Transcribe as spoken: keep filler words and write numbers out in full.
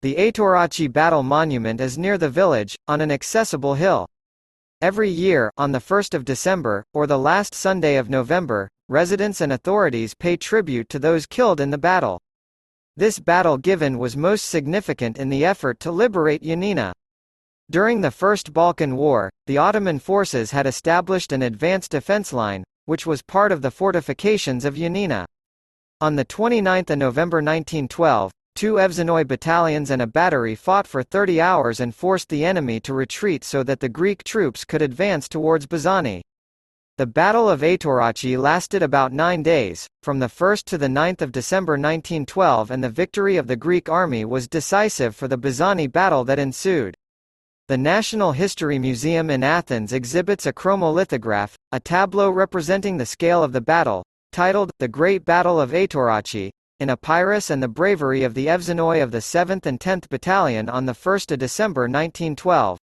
The Etorachi Battle Monument is near the village, on an accessible hill. Every year, on the first of December, or the last Sunday of November, residents and authorities pay tribute to those killed in the battle. This battle given was most significant in the effort to liberate Yanina. During the First Balkan War, the Ottoman forces had established an advanced defense line, which was part of the fortifications of Yanina. On the twenty-ninth of November nineteen twelve, two Evzanoi battalions and a battery fought for thirty hours and forced the enemy to retreat so that the Greek troops could advance towards Bazani. The Battle of Etorachi lasted about nine days, from the first to the ninth of December nineteen twelve, and the victory of the Greek army was decisive for the Bazani battle that ensued. The National History Museum in Athens exhibits a chromolithograph, a tableau representing the scale of the battle, titled, The Great Battle of Etorachi, in Epirus and the bravery of the Evzanoi of the seventh and tenth Battalion on the first of December nineteen twelve.